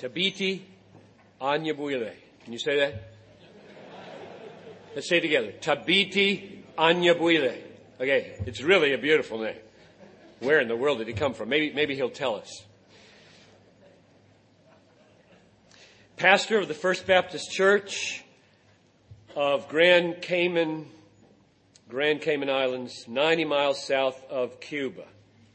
Tabiti Anyabwile. Can you say that? Let's say it together. Tabiti Anyabwile. Okay, it's really a beautiful name. Where in the world did he come from? Maybe he'll tell us. Pastor of the First Baptist Church of Grand Cayman Islands, 90 miles south of Cuba.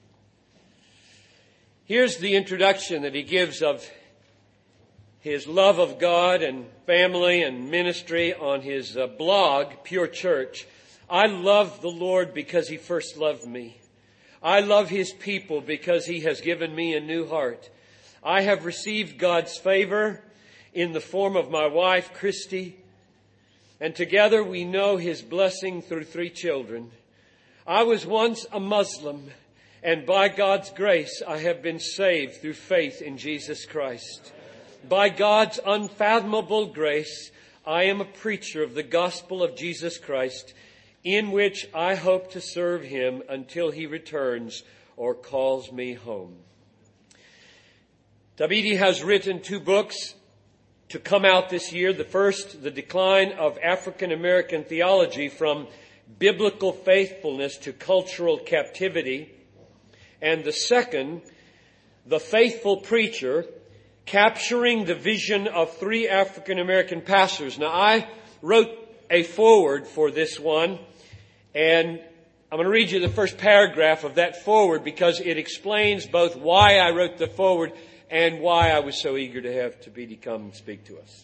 Here's the introduction that he gives of his love of God and family and ministry on his blog, Pure Church. I love the Lord because he first loved me. I love his people because he has given me a new heart. I have received God's favor in the form of my wife, Christy, and together we know his blessing through 3 children. I was once a Muslim, and by God's grace I have been saved through faith in Jesus Christ. By God's unfathomable grace, I am a preacher of the gospel of Jesus Christ, in which I hope to serve him until he returns or calls me home. Tabiti has written 2 books to come out this year. The first, The Decline of African American Theology from Biblical Faithfulness to Cultural Captivity. And the second, The Faithful Preacher, Capturing the Vision of 3 African American Pastors. Now, I wrote a foreword for this one, and I'm going to read you the first paragraph of that foreword because it explains both why I wrote the foreword and why I was so eager to have Tabiti come and speak to us.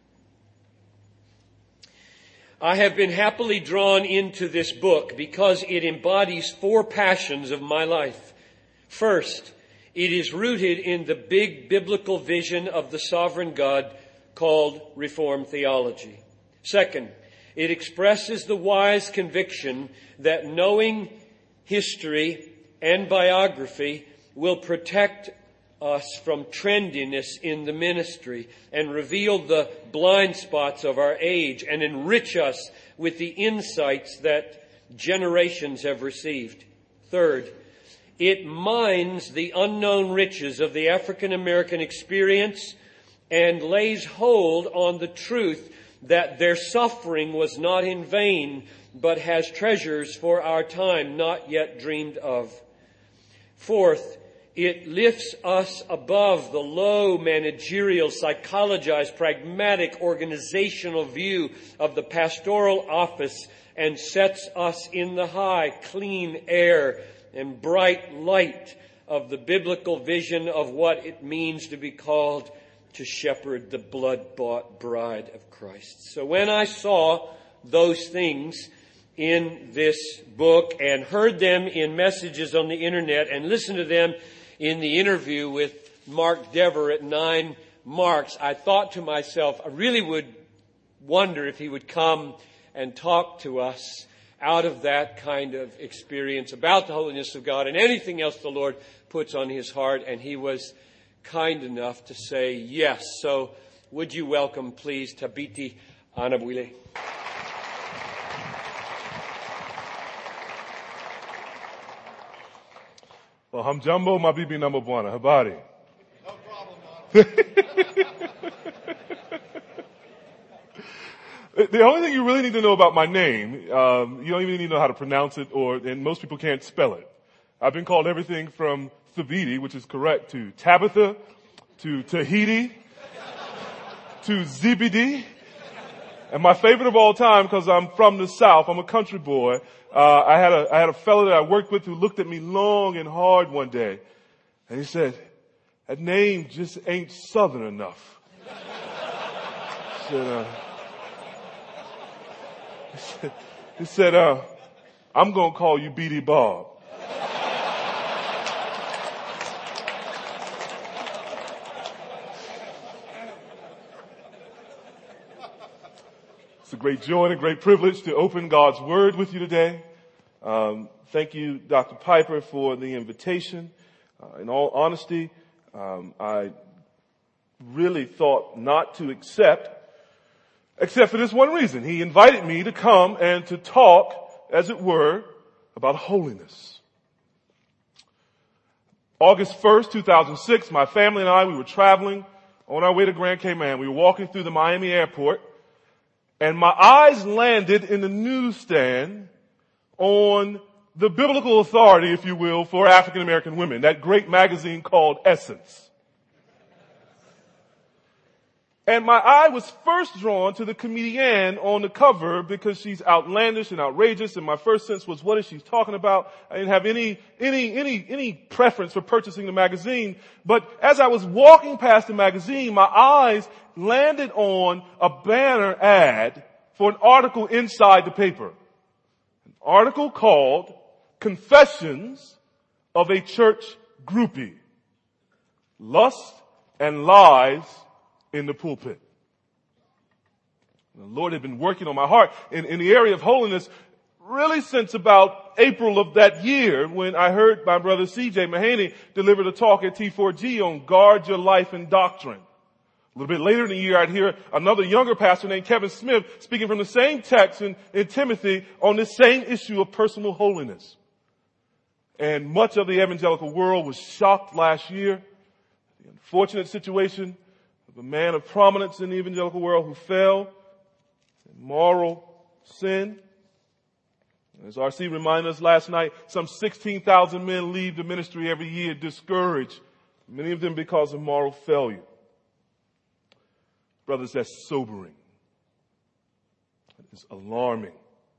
I have been happily drawn into this book because it embodies 4 passions of my life. First, it is rooted in the big biblical vision of the sovereign God called Reformed theology. Second, it expresses the wise conviction that knowing history and biography will protect us from trendiness in the ministry and reveal the blind spots of our age and enrich us with the insights that generations have received. Third, it mines the unknown riches of the African American experience and lays hold on the truth that their suffering was not in vain, but has treasures for our time not yet dreamed of. Fourth, it lifts us above the low managerial, psychologized, pragmatic, organizational view of the pastoral office and sets us in the high, clean air and bright light of the biblical vision of what it means to be called to shepherd the blood-bought bride of Christ. So when I saw those things in this book and heard them in messages on the internet and listened to them in the interview with Mark Dever at 9 Marks, I thought to myself, I really would wonder if he would come and talk to us out of that kind of experience about the holiness of God and anything else the Lord puts on his heart. And he was kind enough to say yes. So would you welcome, please, Tabiti Anyabwile. Well, hamjambo mabibi na mabwana. Habari. No problem, The only thing you really need to know about my name, you don't even need to know how to pronounce it, and most people can't spell it. I've been called everything from Thabiti, which is correct, to Tabitha, to Tahiti, to Zibidi. And my favorite of all time, because I'm from the South, I'm a country boy, I had a fellow that I worked with who looked at me long and hard one day, and he said, "That name just ain't Southern enough." He said, "I'm going to call you B.D. Bob." It's a great joy and a great privilege to open God's Word with you today. Thank you, Dr. Piper, for the invitation. In all honesty, I really thought not to except for this one reason. He invited me to come and to talk, as it were, about holiness. August 1st, 2006, my family and I, we were traveling on our way to Grand Cayman. We were walking through the Miami airport, and my eyes landed in the newsstand on the biblical authority, if you will, for African American women, that great magazine called Essence. And my eye was first drawn to the comedienne on the cover because she's outlandish and outrageous, and my first sense was, what is she talking about? I didn't have any preference for purchasing the magazine. But as I was walking past the magazine, my eyes landed on a banner ad for an article inside the paper. An article called Confessions of a Church Groupie. Lust and Lies in the Pulpit. The Lord had been working on my heart in the area of holiness really since about April of that year when I heard my brother C.J. Mahaney deliver a talk at T4G on Guard Your Life and Doctrine. A little bit later in the year, I'd hear another younger pastor named Kevin Smith speaking from the same text in Timothy on this same issue of personal holiness. And much of the evangelical world was shocked last year. The unfortunate situation of a man of prominence in the evangelical world who fell in moral sin. As RC reminded us last night, some 16,000 men leave the ministry every year discouraged, many of them because of moral failure. Brothers, that's sobering. It's alarming.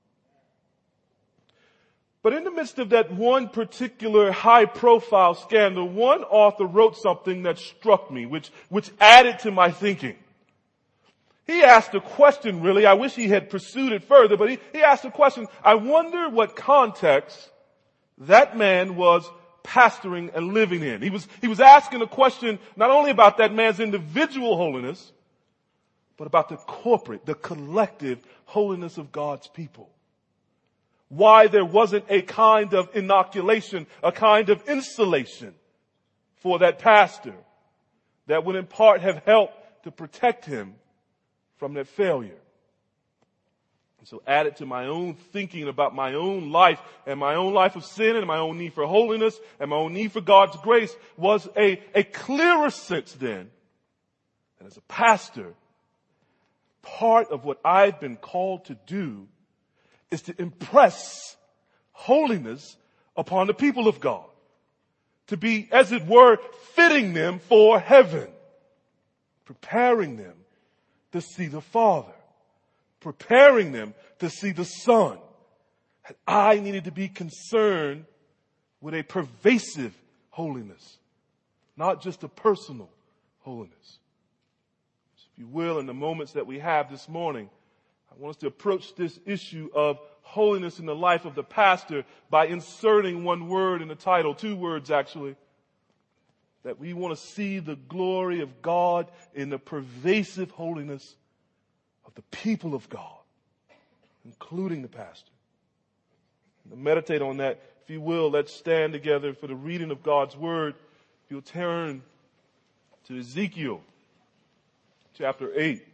But in the midst of that one particular high-profile scandal, one author wrote something that struck me, which added to my thinking. He asked a question, really. I wish he had pursued it further, but he asked a question. I wonder what context that man was pastoring and living in. He was asking a question not only about that man's individual holiness, but about the corporate, the collective holiness of God's people. Why there wasn't a kind of inoculation, a kind of insulation for that pastor that would in part have helped to protect him from that failure. And so added to my own thinking about my own life and my own life of sin and my own need for holiness and my own need for God's grace was a clearer sense then that as a pastor, part of what I've been called to do is to impress holiness upon the people of God. To be, as it were, fitting them for heaven. Preparing them to see the Father. Preparing them to see the Son. And I needed to be concerned with a pervasive holiness. Not just a personal holiness. So if you will, in the moments that we have this morning, I want us to approach this issue of holiness in the life of the pastor by inserting one word in the title, two words actually, that we want to see the glory of God in the pervasive holiness of the people of God, including the pastor. And to meditate on that, if you will, let's stand together for the reading of God's word. If you'll turn to Ezekiel chapter 8.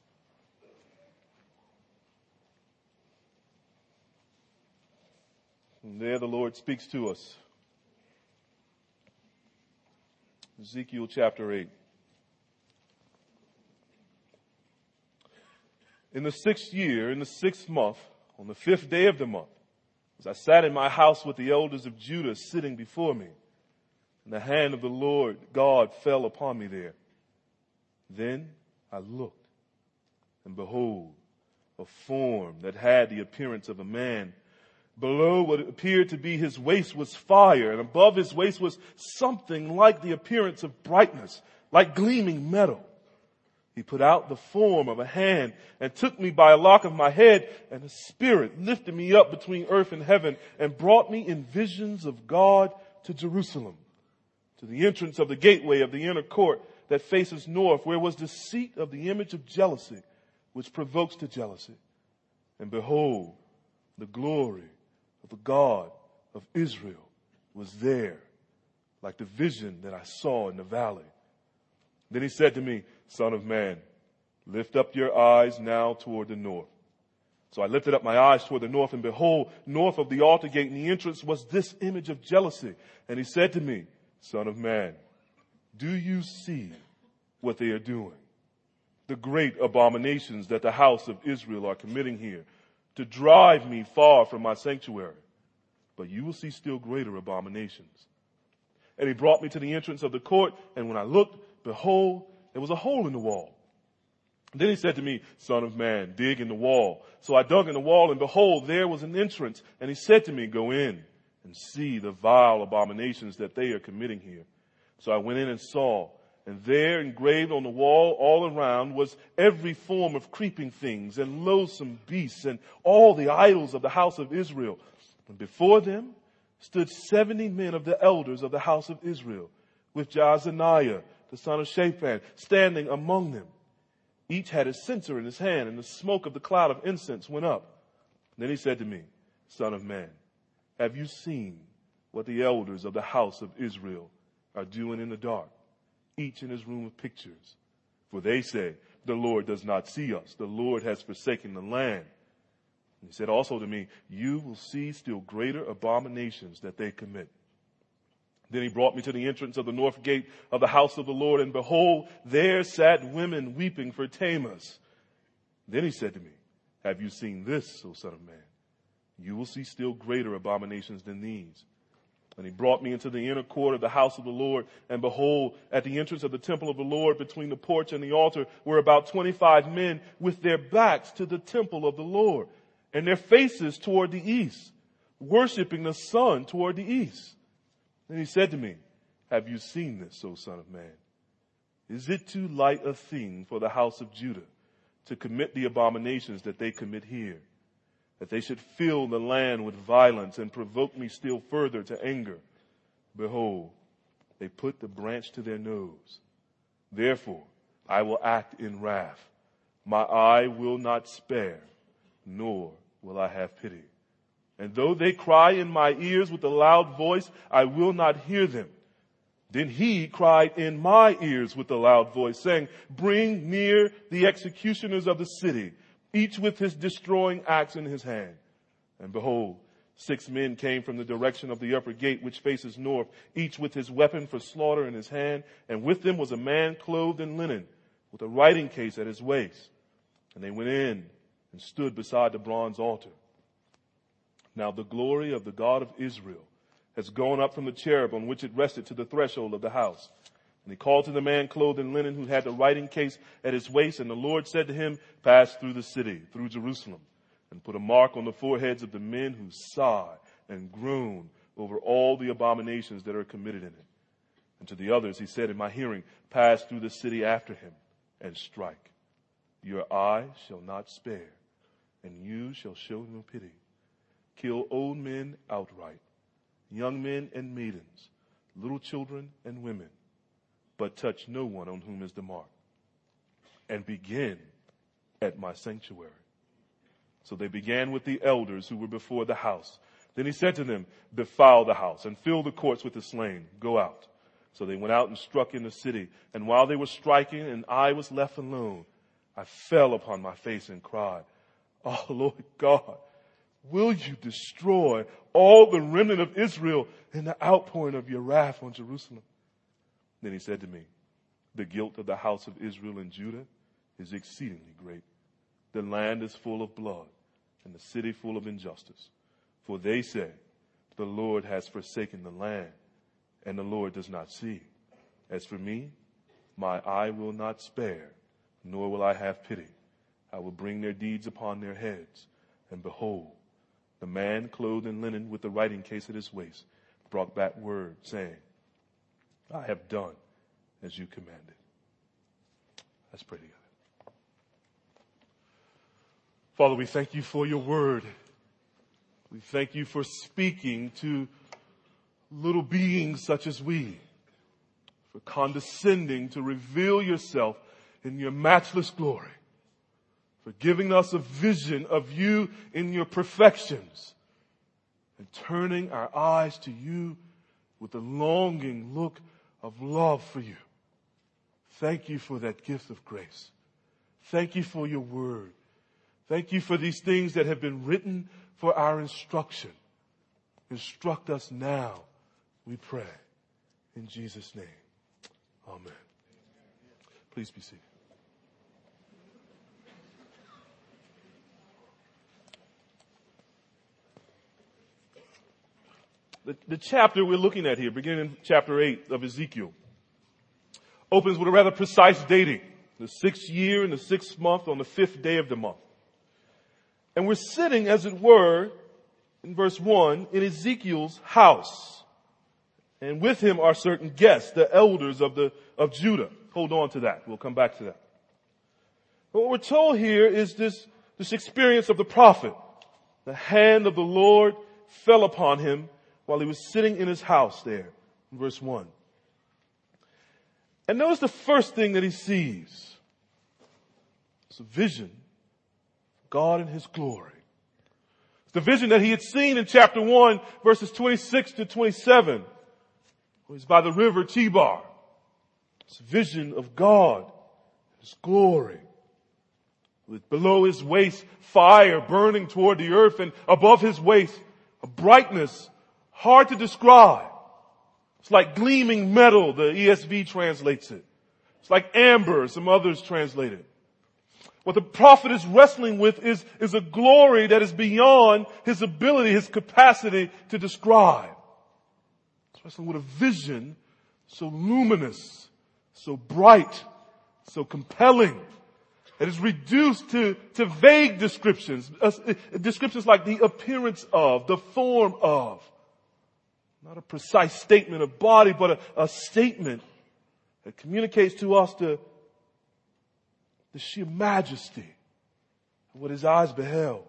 And there the Lord speaks to us. Ezekiel chapter 8. In the 6th year, in the 6th month, on the 5th day of the month, as I sat in my house with the elders of Judah sitting before me, and the hand of the Lord God fell upon me there. Then I looked, and behold, a form that had the appearance of a man. Below what appeared to be his waist was fire, and above his waist was something like the appearance of brightness, like gleaming metal. He put out the form of a hand and took me by a lock of my head, and the Spirit lifted me up between earth and heaven and brought me in visions of God to Jerusalem, to the entrance of the gateway of the inner court that faces north, where was the seat of the image of jealousy, which provokes to jealousy. And behold, the glory of the God of Israel was there, like the vision that I saw in the valley. Then he said to me, Son of man, lift up your eyes now toward the north. So I lifted up my eyes toward the north, and behold, north of the altar gate in the entrance was this image of jealousy. And he said to me, Son of man, do you see what they are doing, the great abominations that the house of Israel are committing here, to drive me far from my sanctuary. But you will see still greater abominations. And he brought me to the entrance of the court, and when I looked, behold, there was a hole in the wall. Then he said to me, Son of man, dig in the wall. So I dug in the wall, and behold, there was an entrance. And he said to me, Go in and see the vile abominations that they are committing here. So I went in and saw, and there engraved on the wall all around was every form of creeping things and loathsome beasts and all the idols of the house of Israel. And before them stood 70 men of the elders of the house of Israel, with Jaazaniah, the son of Shaphan, standing among them. Each had a censer in his hand, and the smoke of the cloud of incense went up. Then he said to me, Son of man, have you seen what the elders of the house of Israel are doing in the dark, each in his room of pictures? For they say, the Lord does not see us. The Lord has forsaken the land. And he said also to me, you will see still greater abominations that they commit. Then he brought me to the entrance of the north gate of the house of the Lord, and behold, there sat women weeping for Tammuz. Then he said to me, have you seen this, O son of man? You will see still greater abominations than these. And he brought me into the inner court of the house of the Lord, and behold, at the entrance of the temple of the Lord, between the porch and the altar, were about 25 men with their backs to the temple of the Lord, and their faces toward the east, worshiping the sun toward the east. Then he said to me, have you seen this, O son of man? Is it too light a thing for the house of Judah to commit the abominations that they commit here, that they should fill the land with violence and provoke me still further to anger? Behold, they put the branch to their nose. Therefore, I will act in wrath. My eye will not spare, nor will I have pity. And though they cry in my ears with a loud voice, I will not hear them. Then he cried in my ears with a loud voice, saying, bring near the executioners of the city, each with his destroying axe in his hand. And behold, 6 men came from the direction of the upper gate, which faces north, each with his weapon for slaughter in his hand. And with them was a man clothed in linen, with a writing case at his waist. And they went in and stood beside the bronze altar. Now the glory of the God of Israel has gone up from the cherub on which it rested to the threshold of the house. And he called to the man clothed in linen who had the writing case at his waist. And the Lord said to him, pass through the city, through Jerusalem, and put a mark on the foreheads of the men who sigh and groan over all the abominations that are committed in it. And to the others he said in my hearing, pass through the city after him and strike. Your eye shall not spare, and you shall show no pity. Kill old men outright, young men and maidens, little children and women, but touch no one on whom is the mark. And begin at my sanctuary. So they began with the elders who were before the house. Then he said to them, defile the house and fill the courts with the slain. Go out. So they went out and struck in the city. And while they were striking and I was left alone, I fell upon my face and cried, oh, Lord God, will you destroy all the remnant of Israel in the outpouring of your wrath on Jerusalem? Then he said to me, the guilt of the house of Israel and Judah is exceedingly great. The land is full of blood and the city full of injustice. For they say, the Lord has forsaken the land, and the Lord does not see. As for me, my eye will not spare, nor will I have pity. I will bring their deeds upon their heads. And behold, the man clothed in linen with the writing case at his waist brought back word, saying, I have done as you commanded. Let's pray together. Father, we thank you for your word. We thank you for speaking to little beings such as we, for condescending to reveal yourself in your matchless glory, for giving us a vision of you in your perfections, and turning our eyes to you with a longing look of love for you. Thank you for that gift of grace. Thank you for your word. Thank you for these things that have been written for our instruction. Instruct us now, we pray. In Jesus' name, amen. Please be seated. The chapter we're looking at here, beginning in chapter 8 of Ezekiel, opens with a rather precise dating. The 6th year and the 6th month on the 5th day of the month. And we're sitting, as it were, in verse 1, in Ezekiel's house. And with him are certain guests, the elders of Judah. Hold on to that. We'll come back to that. But what we're told here is this experience of the prophet. The hand of the Lord fell upon him while he was sitting in his house there, in verse 1. And notice the first thing that he sees. It's a vision of God in his glory. It's the vision that he had seen in chapter 1, verses 26 to 27. He's by the river Chebar. It's a vision of God, his glory. With below his waist fire burning toward the earth, and above his waist a brightness hard to describe. It's like gleaming metal, the ESV translates it. It's like amber, some others translate it. What the prophet is wrestling with is a glory that is beyond his ability, his capacity to describe. He's wrestling with a vision so luminous, so bright, so compelling, that is reduced to vague descriptions. Descriptions like the appearance of, the form of. Not a precise statement of body, but a statement that communicates to us the sheer majesty of what his eyes beheld.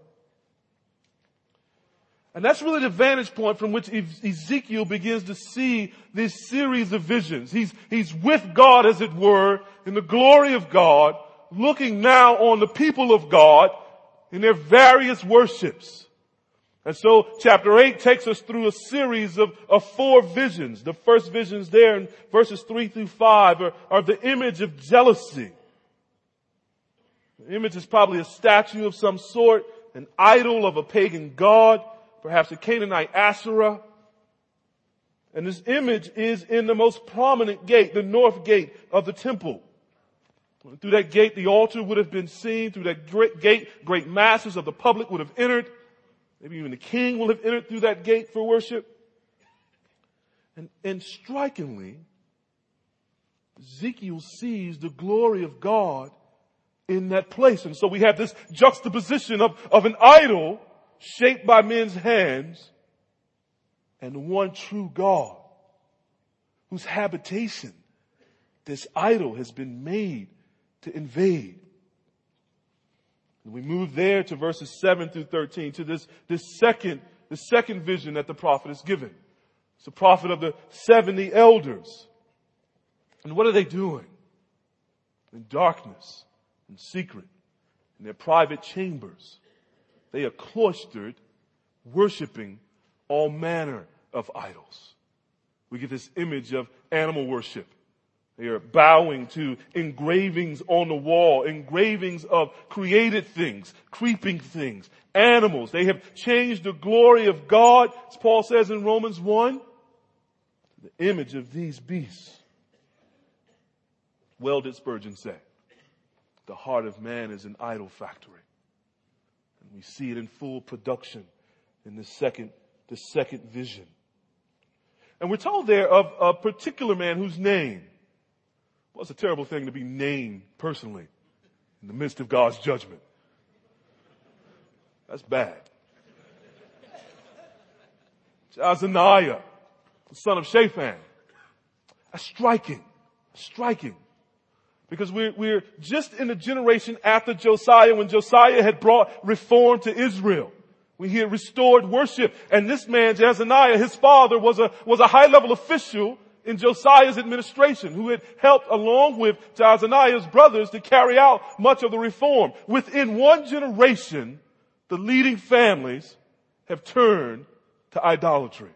And that's really the vantage point from which Ezekiel begins to see this series of visions. He's with God, as it were, in the glory of God, looking now on the people of God in their various worships. And so chapter 8 takes us through a series of 4 visions. The first visions there in verses 3 through 5 are the image of jealousy. The image is probably a statue of some sort, an idol of a pagan god, perhaps a Canaanite Asherah. And this image is in the most prominent gate, the north gate of the temple. Through that gate, the altar would have been seen. Through that gate, great masses of the public would have entered. Maybe even the king will have entered through that gate for worship. And strikingly, Ezekiel sees the glory of God in that place. And so we have this juxtaposition of an idol shaped by men's hands and the one true God, whose habitation this idol has been made to invade. And we move there to verses 7 through 13, to the second vision that the prophet is given. It's the prophet of the 70 elders. And what are they doing? In darkness, in secret, in their private chambers, they are cloistered, worshiping all manner of idols. We get this image of animal worship. They are bowing to engravings on the wall, engravings of created things, creeping things, animals. They have changed the glory of God, as Paul says in Romans 1, to the image of these beasts. Well did Spurgeon say, the heart of man is an idol factory. And we see it in full production in the second vision. And we're told there of a particular man whose name, well, it's a terrible thing to be named personally in the midst of God's judgment. That's bad. Jaazaniah, the son of Shaphan. That's striking. Because we're just in the generation after Josiah, when Josiah had brought reform to Israel. We hear restored worship. And this man, Jaazaniah, his father, was a high-level official in Josiah's administration, who had helped along with Jaazaniah's brothers to carry out much of the reform. Within one generation, the leading families have turned to idolatry.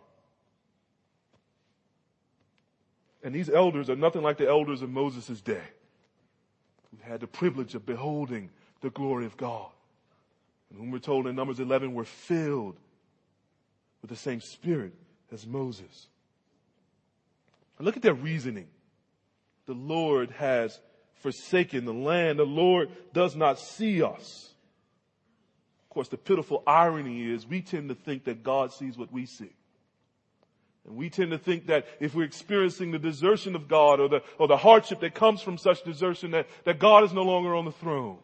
And these elders are nothing like the elders of Moses' day, who had the privilege of beholding the glory of God. And whom we're told in Numbers 11 were filled with the same spirit as Moses. And look at their reasoning. The Lord has forsaken the land. The Lord does not see us. Of course, the pitiful irony is we tend to think that God sees what we see. And we tend to think that if we're experiencing the desertion of God or the hardship that comes from such desertion, that God is no longer on the throne.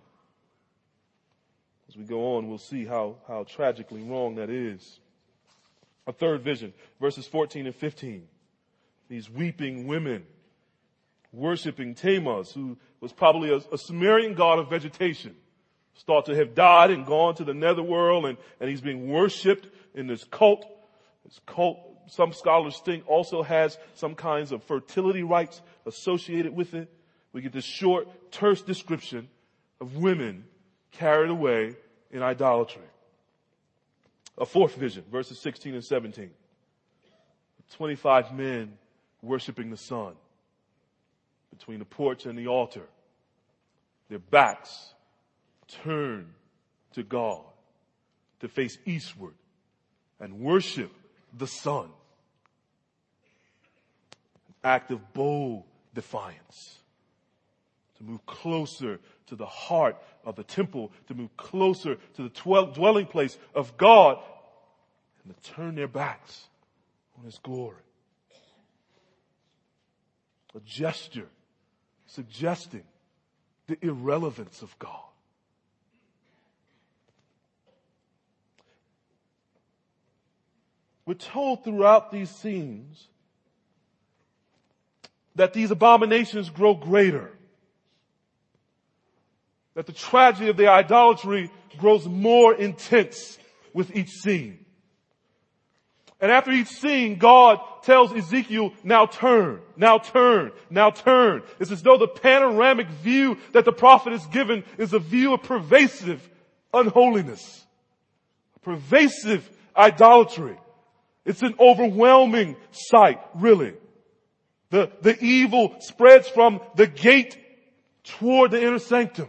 As we go on, we'll see how tragically wrong that is. A third vision, verses 14 and 15. These weeping women worshiping Tammuz, who was probably a Sumerian god of vegetation. Is thought to have died and gone to the netherworld, and he's being worshipped in this cult. This cult, some scholars think, also has some kinds of fertility rites associated with it. We get this short, terse description of women carried away in idolatry. A fourth vision, verses 16 and 17. 25 men worshiping the sun between the porch and the altar. Their backs turned to God to face eastward and worship the sun. An act of bold defiance. To move closer to the heart of the temple, to move closer to the dwelling place of God, and to turn their backs on His glory. A gesture suggesting the irrelevance of God. We're told throughout these scenes that these abominations grow greater. That the tragedy of their idolatry grows more intense with each scene. And after each scene, God tells Ezekiel, now turn, now turn, now turn. It's as though the panoramic view that the prophet is given is a view of pervasive unholiness. Pervasive idolatry. It's an overwhelming sight, really. The evil spreads from the gate toward the inner sanctum.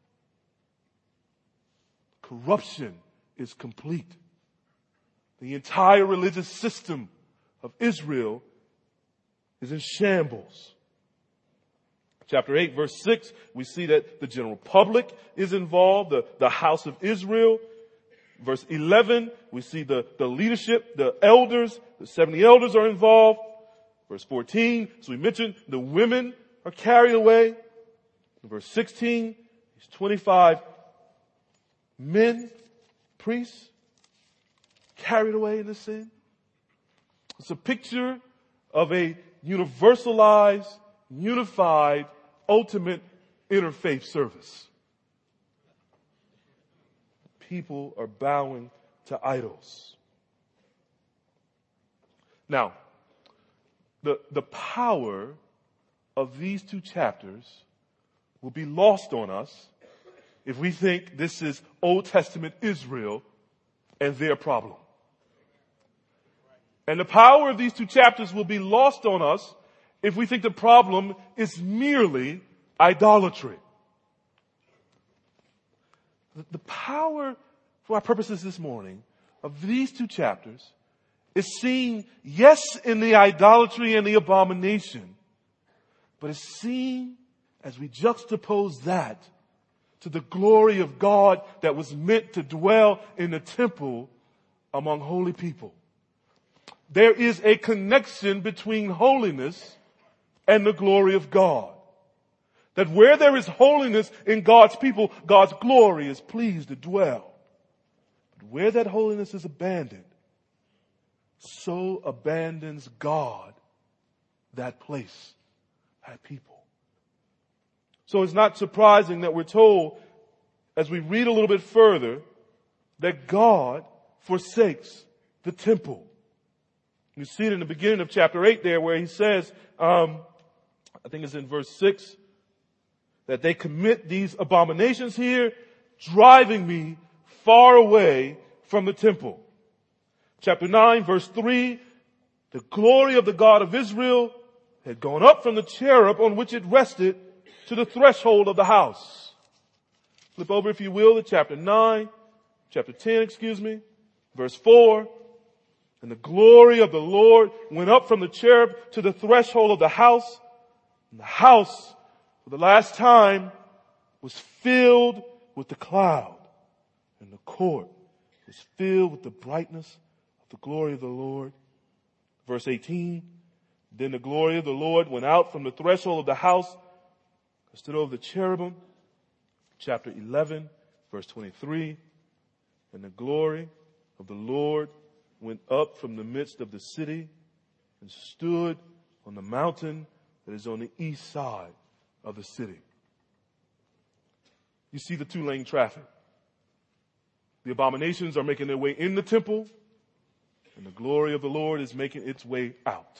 Corruption is complete. The entire religious system of Israel is in shambles. Chapter 8, verse 6, we see that the general public is involved, the house of Israel. Verse 11, we see the leadership, the elders, the 70 elders are involved. Verse 14, as we mentioned, the women are carried away. Verse 16, these 25 men, priests, carried away in the sin. It's a picture of a universalized, unified, ultimate interfaith service. People are bowing to idols. Now, the power of these two chapters will be lost on us if we think this is Old Testament Israel and their problem. And the power of these two chapters will be lost on us if we think the problem is merely idolatry. The power, for our purposes this morning, of these two chapters is seen, yes, in the idolatry and the abomination, but is seen as we juxtapose that to the glory of God that was meant to dwell in the temple among holy people. There is a connection between holiness and the glory of God. That where there is holiness in God's people, God's glory is pleased to dwell. But where that holiness is abandoned, so abandons God that place, that people. So it's not surprising that we're told, as we read a little bit further, that God forsakes the temple. You see it in the beginning of chapter 8 there where he says, I think it's in verse 6, that they commit these abominations here, driving me far away from the temple. Chapter 9, verse 3, the glory of the God of Israel had gone up from the cherub on which it rested to the threshold of the house. Flip over, if you will, to chapter 10, verse 4. And the glory of the Lord went up from the cherub to the threshold of the house, and the house For the last time was filled with the cloud, and the court was filled with the brightness of the glory of the Lord. Verse 18, then the glory of the Lord went out from the threshold of the house and stood over the cherubim. Chapter 11, verse 23, and the glory of the Lord went up from the midst of the city and stood on the mountain that is on the east side of the city. You see the two-lane traffic. The abominations are making their way in the temple, and the glory of the Lord is making its way out.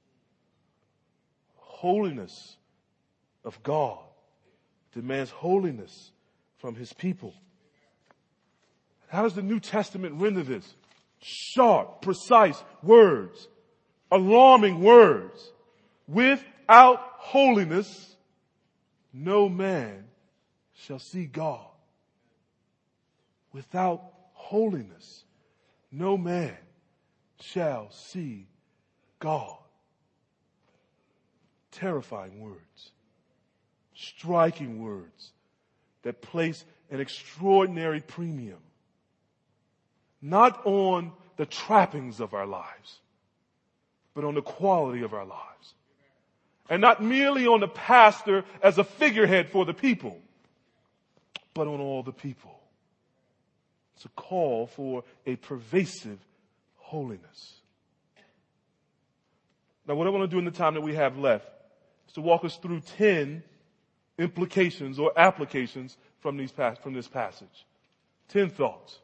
Holiness of God demands holiness from his people. How does the New Testament render this? Sharp, precise words, alarming words. Without holiness, no man shall see God. Without holiness, no man shall see God. Terrifying words, striking words that place an extraordinary premium, not on the trappings of our lives, but on the quality of our lives. And not merely on the pastor as a figurehead for the people, but on all the people. It's a call for a pervasive holiness. Now, what I want to do in the time that we have left is to walk us through 10 implications or applications from this passage. 10 thoughts.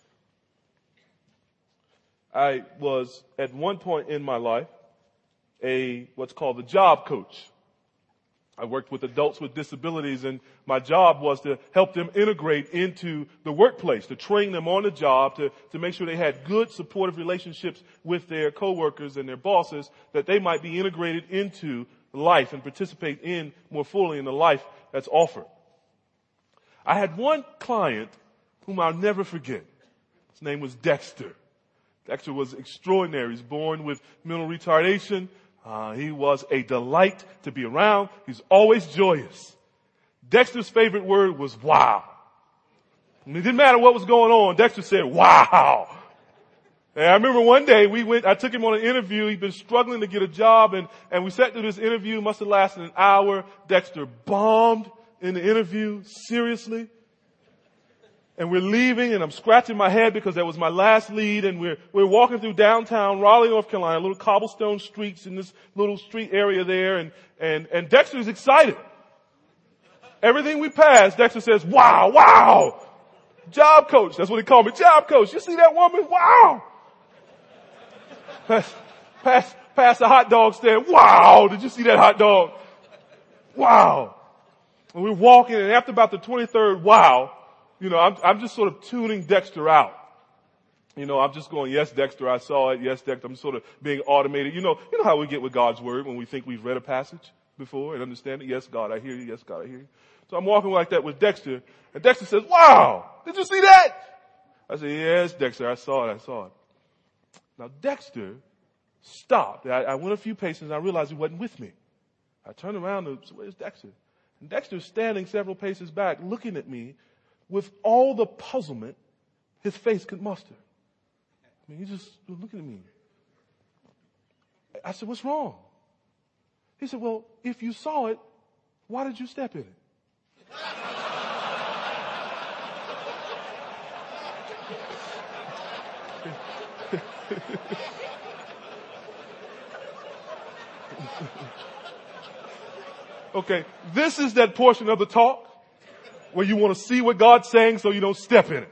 I was at one point in my life what's called a job coach. I worked with adults with disabilities, and my job was to help them integrate into the workplace, to train them on the job, to make sure they had good supportive relationships with their coworkers and their bosses, that they might be integrated into life and participate in more fully in the life that's offered. I had one client whom I'll never forget. His name was Dexter. Dexter was extraordinary. He's born with mental retardation. He was a delight to be around. He's always joyous. Dexter's favorite word was wow. And it didn't matter what was going on. Dexter said, wow. And I remember one day I took him on an interview. He'd been struggling to get a job, and we sat through this interview. Must have lasted an hour. Dexter bombed in the interview, seriously. And we're leaving, and I'm scratching my head because that was my last lead, and we're walking through downtown Raleigh, North Carolina, little cobblestone streets in this little street area there, and Dexter's excited. Everything we pass, Dexter says, wow, wow. Job coach, that's what he called me, job coach. You see that woman? Wow. Pass the hot dog stand. Wow, did you see that hot dog? Wow. And we're walking, and after about the 23rd wow, I'm just sort of tuning Dexter out. I'm just going, yes, Dexter, I saw it. Yes, Dexter, I'm sort of being automated. You know how we get with God's word when we think we've read a passage before and understand it. Yes, God, I hear you. Yes, God, I hear you. So I'm walking like that with Dexter, and Dexter says, wow, did you see that? I said, yes, Dexter, I saw it. Now, Dexter stopped. I went a few paces, and I realized he wasn't with me. I turned around and said, where's Dexter? And Dexter's standing several paces back, looking at me with all the puzzlement his face could muster. I mean, he's just looking at me. I said, what's wrong? He said, well, if you saw it, why did you step in it? Okay, this is that portion of the talk where you want to see what God's saying so you don't step in it.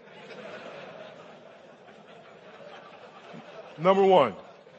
Number one.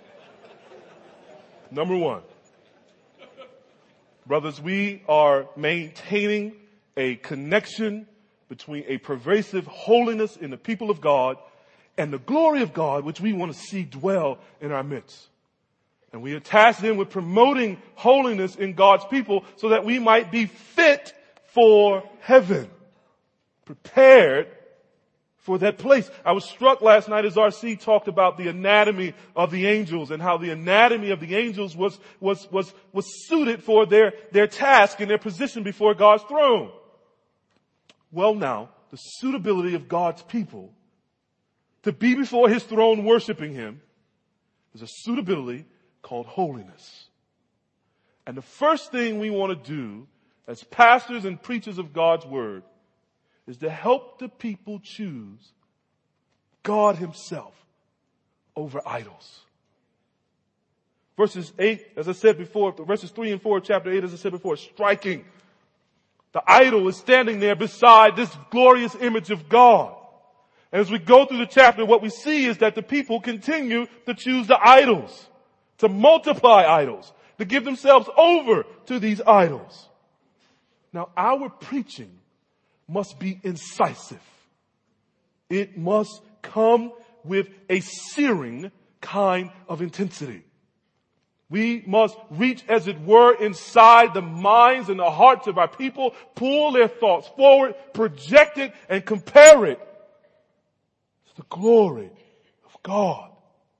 Brothers, we are maintaining a connection between a pervasive holiness in the people of God and the glory of God, which we want to see dwell in our midst. And we are tasked then with promoting holiness in God's people so that we might be fit for heaven, prepared for that place. I was struck last night as RC talked about the anatomy of the angels and how the anatomy of the angels was suited for their task and their position before God's throne. Well now, the suitability of God's people to be before his throne worshiping him is a suitability called holiness. And the first thing we want to do as pastors and preachers of God's word is to help the people choose God himself over idols. Verses 8, as I said before, verses 3 and 4 of chapter 8, as I said before, is striking. The idol is standing there beside this glorious image of God. And as we go through the chapter, what we see is that the people continue to choose the idols, to multiply idols, to give themselves over to these idols. Now, our preaching must be incisive. It must come with a searing kind of intensity. We must reach, as it were, inside the minds and the hearts of our people, pull their thoughts forward, project it, and compare it to the glory of God.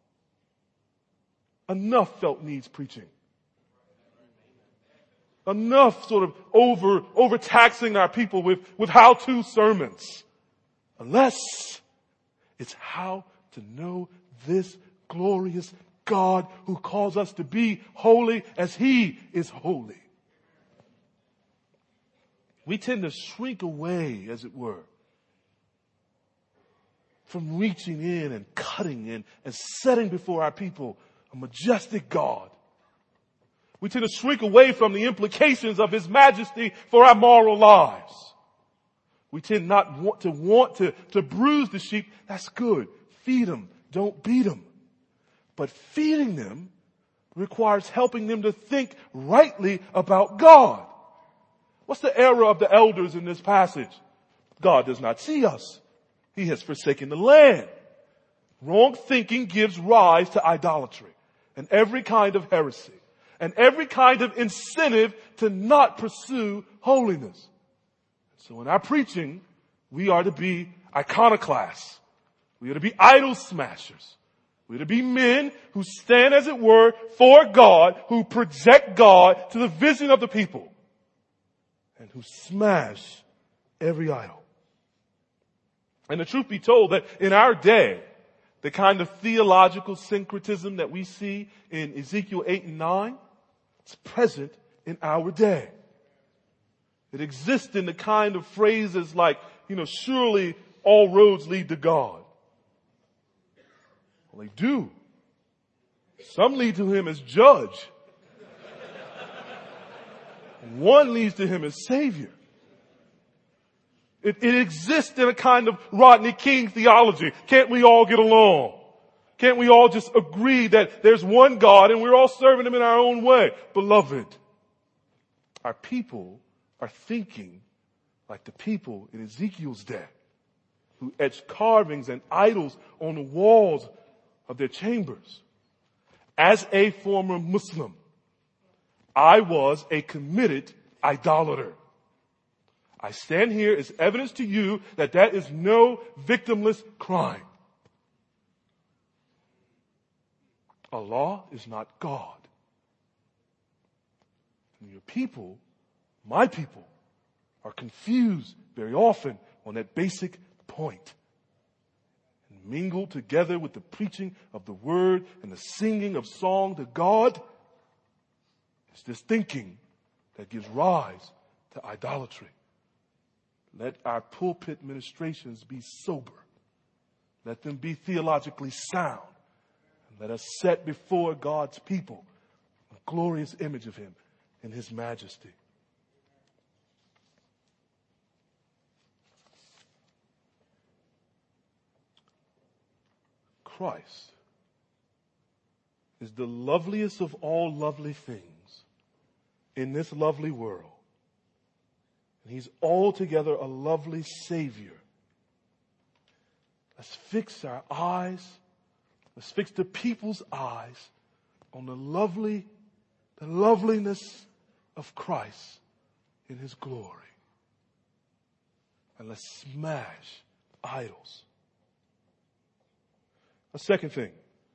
Enough felt needs preaching. Enough sort of overtaxing our people with how-to sermons. Unless it's how to know this glorious God who calls us to be holy as he is holy. We tend to shrink away, as it were, from reaching in and cutting in and setting before our people a majestic God. We tend to shrink away from the implications of his majesty for our moral lives. We tend not want to bruise the sheep. That's good. Feed them. Don't beat them. But feeding them requires helping them to think rightly about God. What's the error of the elders in this passage? God does not see us. He has forsaken the land. Wrong thinking gives rise to idolatry and every kind of heresy and every kind of incentive to not pursue holiness. So in our preaching, we are to be iconoclasts. We are to be idol smashers. We are to be men who stand, as it were, for God, who project God to the vision of the people, and who smash every idol. And the truth be told that in our day, the kind of theological syncretism that we see in Ezekiel 8 and 9, it's present in our day. It exists in the kind of phrases like, surely all roads lead to God. Well, they do. Some lead to him as judge. And one leads to him as savior. It exists in a kind of Rodney King theology. Can't we all get along? Can't we all just agree that there's one God and we're all serving him in our own way? Beloved, our people are thinking like the people in Ezekiel's day who etched carvings and idols on the walls of their chambers. As a former Muslim, I was a committed idolater. I stand here as evidence to you that is no victimless crime. Allah is not God. And your people, my people, are confused very often on that basic point. And mingled together with the preaching of the word and the singing of song to God, it's this thinking that gives rise to idolatry. Let our pulpit ministrations be sober. Let them be theologically sound. And let us set before God's people a glorious image of him in his majesty. Christ is the loveliest of all lovely things in this lovely world. And he's altogether a lovely Savior. Let's fix our eyes. Let's fix the people's eyes on the loveliness of Christ in his glory. And let's smash idols A second thing.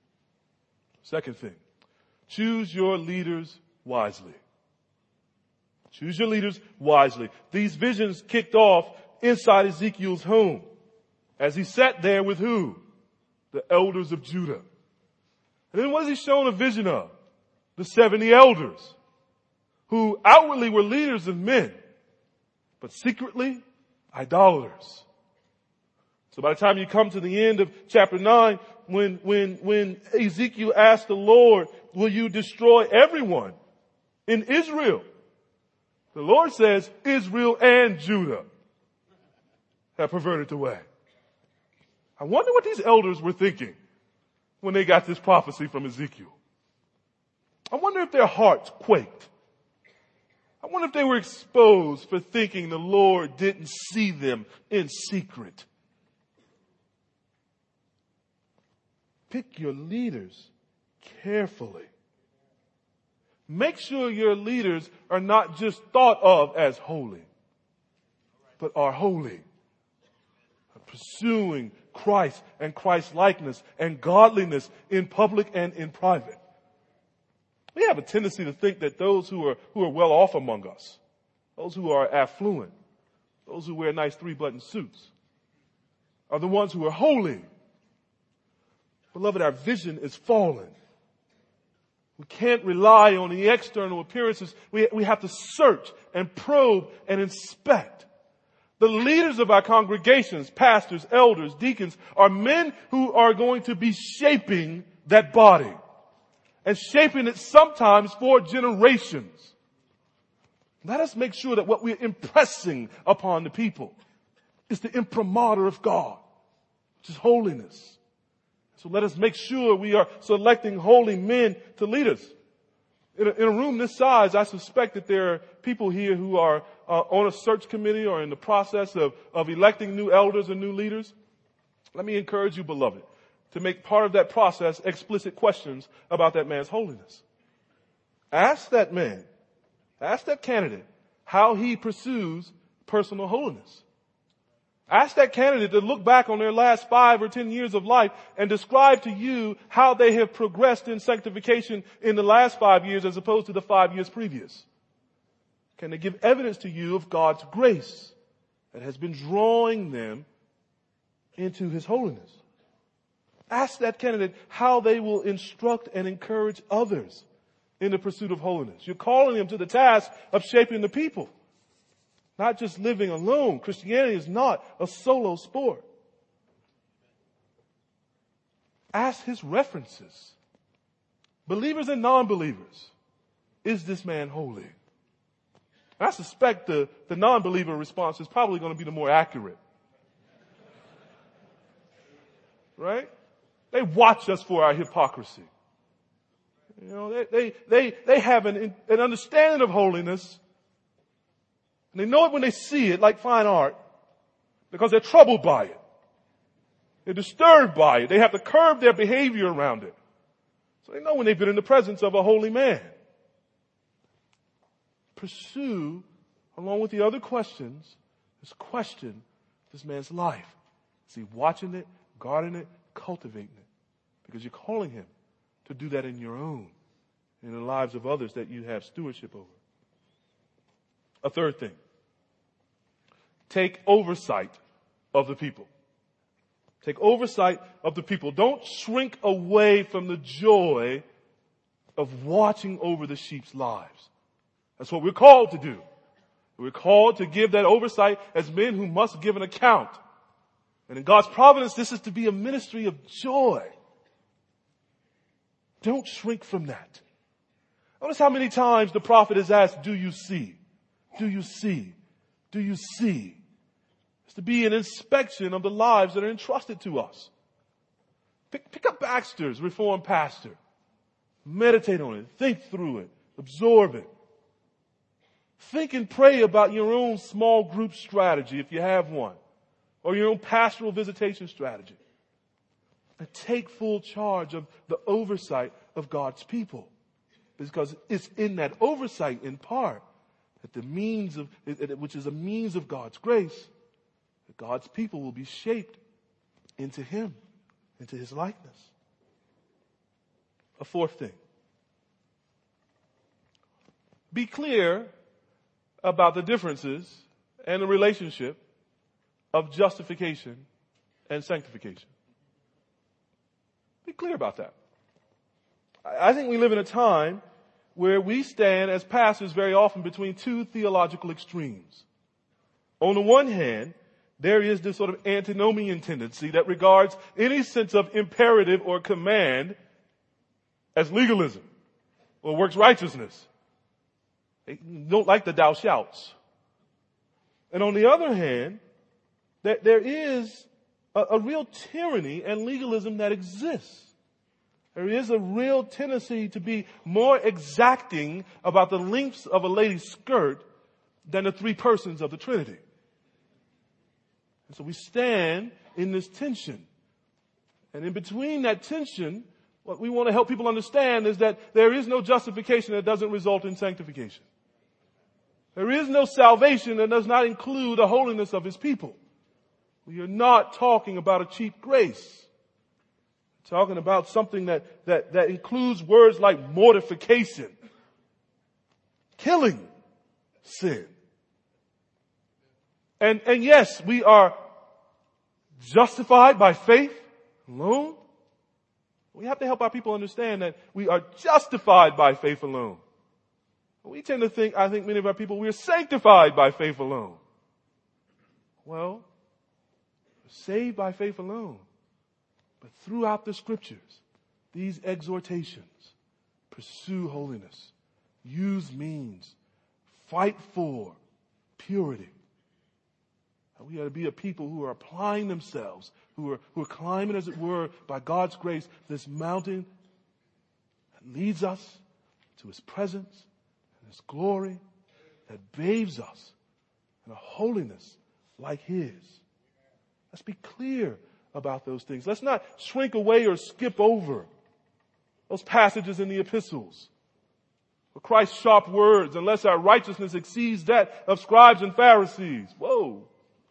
Choose your leaders wisely. Choose your leaders wisely. These visions kicked off inside Ezekiel's home as he sat there with who? The elders of Judah. And then what is he shown a vision of? The 70 elders who outwardly were leaders of men, but secretly idolaters. So by the time you come to the end of chapter 9, when Ezekiel asked the Lord, will you destroy everyone in Israel? The Lord says, Israel and Judah have perverted the way. I wonder what these elders were thinking when they got this prophecy from Ezekiel. I wonder if their hearts quaked. I wonder if they were exposed for thinking the Lord didn't see them in secret. Pick your leaders carefully. Make sure your leaders are not just thought of as holy, but are holy. Pursuing Christ and Christ-likeness and godliness in public and in private. We have a tendency to think that those who are well off among us, those who are affluent, those who wear nice 3-button suits, are the ones who are holy. Beloved, our vision is fallen. We can't rely on the external appearances. We have to search and probe and inspect. The leaders of our congregations, pastors, elders, deacons, are men who are going to be shaping that body and shaping it sometimes for generations. Let us make sure that what we're impressing upon the people is the imprimatur of God, which is holiness. So let us make sure we are selecting holy men to lead us. In a room this size, I suspect that there are people here who are on a search committee or in the process of electing new elders and new leaders. Let me encourage you, beloved, to make part of that process explicit questions about that man's holiness. Ask that man, ask that candidate how he pursues personal holiness. Ask that candidate to look back on their last 5 or 10 years of life and describe to you how they have progressed in sanctification in the last 5 years as opposed to the 5 years previous. Can they give evidence to you of God's grace that has been drawing them into His holiness? Ask that candidate how they will instruct and encourage others in the pursuit of holiness. You're calling them to the task of shaping the people. Not just living alone. Christianity is not a solo sport. Ask his references. Believers and non-believers. Is this man holy? I suspect the non-believer response is probably going to be the more accurate. Right? They watch us for our hypocrisy. You know, they have an understanding of holiness. And they know it when they see it, like fine art, because they're troubled by it. They're disturbed by it. They have to curb their behavior around it. So they know when they've been in the presence of a holy man. Pursue, along with the other questions, this question, this man's life. Is he watching it, guarding it, cultivating it? Because you're calling him to do that in your own, in the lives of others that you have stewardship over. A third thing. Take oversight of the people. Take oversight of the people. Don't shrink away from the joy of watching over the sheep's lives. That's what we're called to do. We're called to give that oversight as men who must give an account. And in God's providence, this is to be a ministry of joy. Don't shrink from that. Notice how many times the prophet is asked, do you see? Do you see? Do you see? It's to be an inspection of the lives that are entrusted to us. Pick up Baxter's Reformed Pastor. Meditate on it. Think through it. Absorb it. Think and pray about your own small group strategy if you have one. Or your own pastoral visitation strategy. And take full charge of the oversight of God's people. Because it's in that oversight in part that which is a means of God's grace, that God's people will be shaped into Him into his likeness. A fourth thing. Be clear about the differences and the relationship of justification and sanctification. Be clear about that. I think we live in a time where we stand as pastors very often between two theological extremes. On the one hand, there is this sort of antinomian tendency that regards any sense of imperative or command as legalism or works righteousness. They don't like the thou shalt. And on the other hand, there is a real tyranny and legalism that exists. There is a real tendency to be more exacting about the lengths of a lady's skirt than the three persons of the Trinity. And so we stand in this tension. And in between that tension, what we want to help people understand is that there is no justification that doesn't result in sanctification. There is no salvation that does not include the holiness of his people. We are not talking about a cheap grace. We're talking about something that includes words like mortification, killing sin. And yes, we are justified by faith alone. We have to help our people understand that we are justified by faith alone. We tend to think, I think many of our people, we are sanctified by faith alone. Well, we're saved by faith alone. But throughout the scriptures, these exhortations, pursue holiness, use means, fight for purity. We ought to be a people who are applying themselves, who are climbing, as it were, by God's grace, this mountain that leads us to his presence and his glory, that bathes us in a holiness like his. Let's be clear about those things. Let's not shrink away or skip over those passages in the epistles. For Christ's sharp words, unless our righteousness exceeds that of scribes and Pharisees. Whoa.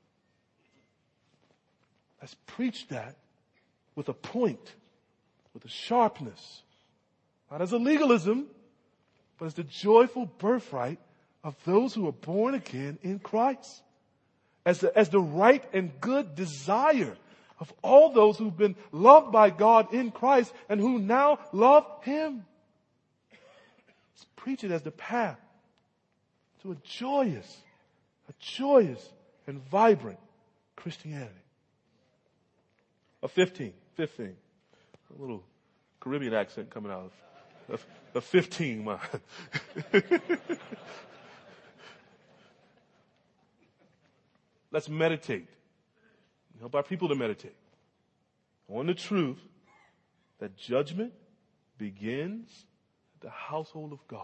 Let's preach that with a point, with a sharpness. Not as a legalism, but as the joyful birthright of those who are born again in Christ. As the right and good desire of all those who've been loved by God in Christ and who now love him. Let's preach it as the path to a joyous and vibrant Christianity. A fifth thing, a little Caribbean accent coming out of 15. Let's meditate. Help our people to meditate on the truth that judgment begins at the household of God.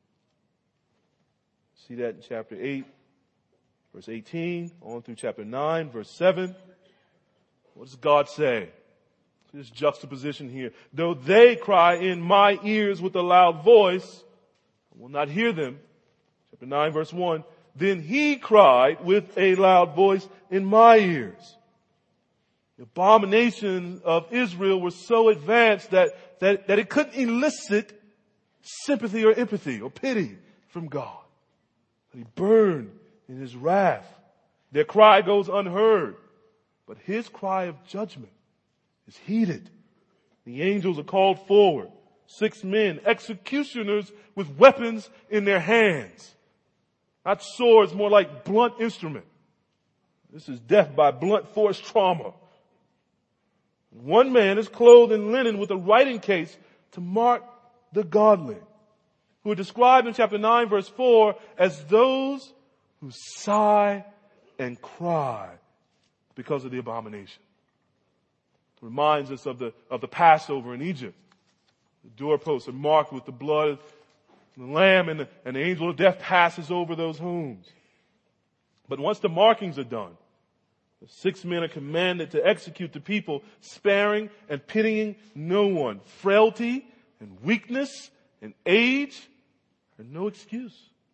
See that in chapter 8, verse 18, on through chapter 9, verse 7. What does God say? This juxtaposition here. Though they cry in my ears with a loud voice, I will not hear them. Chapter 9, verse 1. Then he cried with a loud voice in my ears. The abominations of Israel were so advanced that it couldn't elicit sympathy or empathy or pity from God. He burned in his wrath. Their cry goes unheard. But his cry of judgment is heeded. The angels are called forward. 6 men, executioners with weapons in their hands. Not swords, more like blunt instrument. This is death by blunt force trauma. One man is clothed in linen with a writing case to mark the godly, who are described in chapter 9, verse 4, as those who sigh and cry because of the abomination. It reminds us of the Passover in Egypt. The doorposts are marked with the blood of the lamb, and the angel of death passes over those homes. But once the markings are done, the 6 men are commanded to execute the people, sparing and pitying no one. Frailty and weakness and age are no excuse.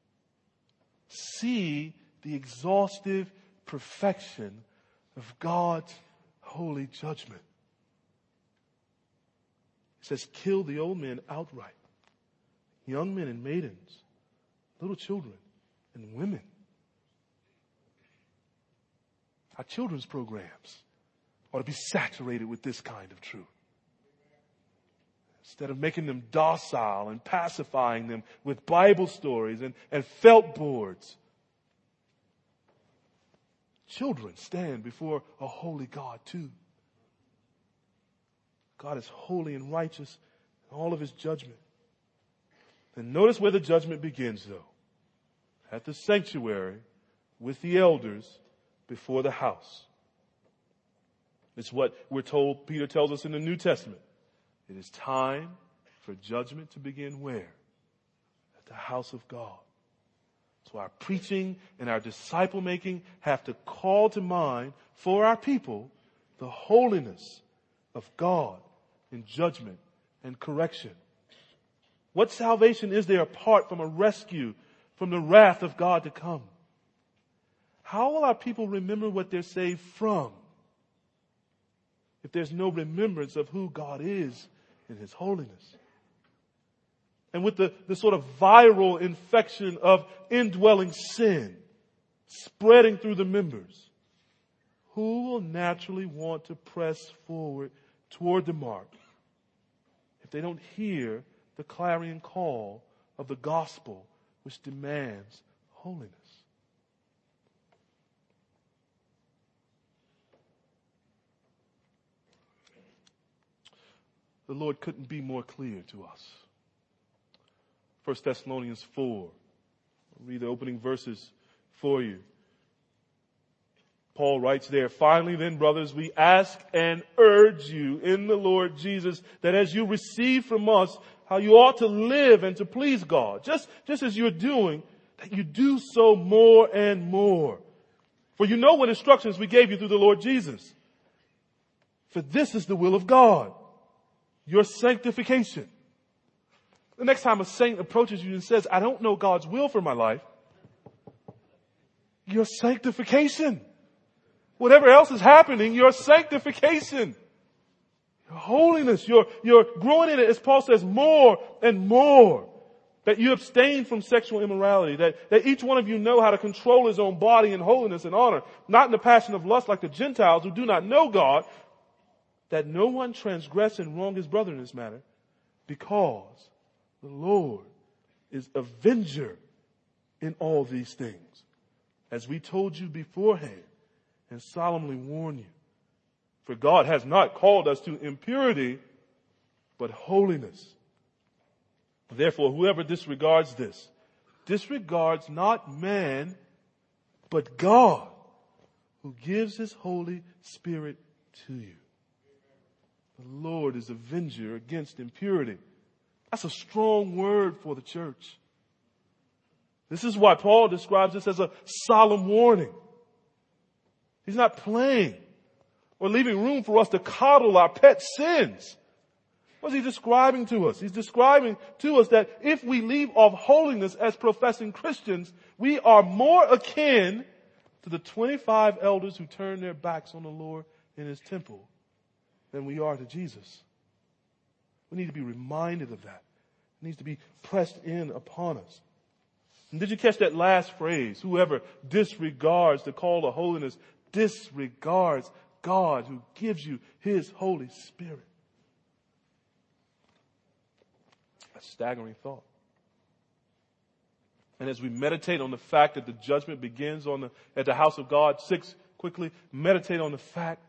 See the exhaustive perfection of God's holy judgment. says, kill the old men outright. Young men and maidens, little children and women. Our children's programs ought to be saturated with this kind of truth. Instead of making them docile and pacifying them with Bible stories and felt boards. Children stand before a holy God too. God is holy and righteous in all of his judgment. And notice where the judgment begins though. At the sanctuary with the elders before the house. It's what we're told, Peter tells us in the New Testament. It is time for judgment to begin where? At the house of God. So our preaching and our disciple making have to call to mind for our people the holiness of God in judgment and correction. What salvation is there apart from a rescue from the wrath of God to come? How will our people remember what they're saved from if there's no remembrance of who God is in his holiness? And with the sort of viral infection of indwelling sin spreading through the members, who will naturally want to press forward toward the mark if they don't hear the clarion call of the gospel which demands holiness? The Lord couldn't be more clear to us. 1 Thessalonians 4. I'll read the opening verses for you. Paul writes there, finally then, brothers, we ask and urge you in the Lord Jesus that as you receive from us how you ought to live and to please God, just as you're doing, that you do so more and more. For you know what instructions we gave you through the Lord Jesus. For this is the will of God, your sanctification. The next time a saint approaches you and says, I don't know God's will for my life, your sanctification. Whatever else is happening, your sanctification. Your holiness, you're growing in it, as Paul says, more and more. That you abstain from sexual immorality. That each one of you know how to control his own body in holiness and honor. Not in the passion of lust like the Gentiles who do not know God. That no one transgress and wrong his brother in this matter. Because the Lord is avenger in all these things. As we told you beforehand and solemnly warn you. For God has not called us to impurity, but holiness. Therefore, whoever disregards this, disregards not man, but God, who gives his Holy Spirit to you. The Lord is avenger against impurity. That's a strong word for the church. This is why Paul describes this as a solemn warning. He's not playing or leaving room for us to coddle our pet sins. What's he describing to us? He's describing to us that if we leave off holiness as professing Christians, we are more akin to the 25 elders who turned their backs on the Lord in his temple than we are to Jesus. We need to be reminded of that. It needs to be pressed in upon us. And did you catch that last phrase? Whoever disregards the call to holiness disregards God who gives you his Holy Spirit. A staggering thought. And as we meditate on the fact that the judgment begins at the house of God, 6, quickly, meditate on the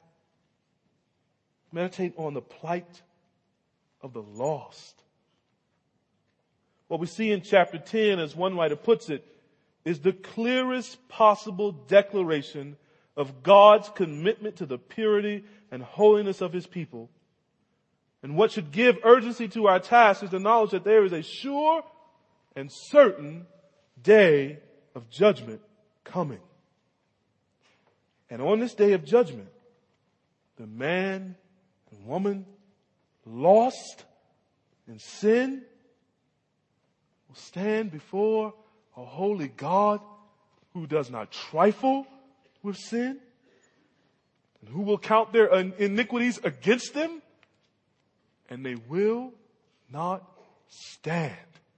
plight of the lost. What we see in chapter 10, as one writer puts it, is the clearest possible declaration of God's commitment to the purity and holiness of his people. And what should give urgency to our task is the knowledge that there is a sure and certain day of judgment coming. And on this day of judgment, the man and woman lost in sin will stand before a holy God who does not trifle with sin, and who will count their iniquities against them and they will not stand.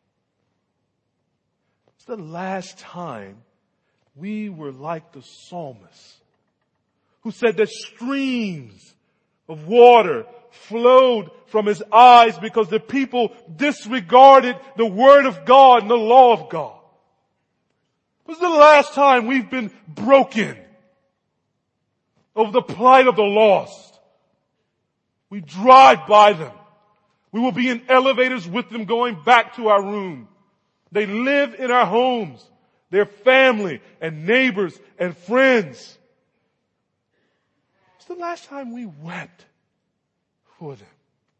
It's the last time we were like the psalmist who said that streams of water flowed from his eyes because the people disregarded the word of God and the law of God. This is the last time we've been broken over the plight of the lost. We drive by them. We will be in elevators with them going back to our room. They live in our homes. They're family and neighbors and friends. It's the last time we wept for them.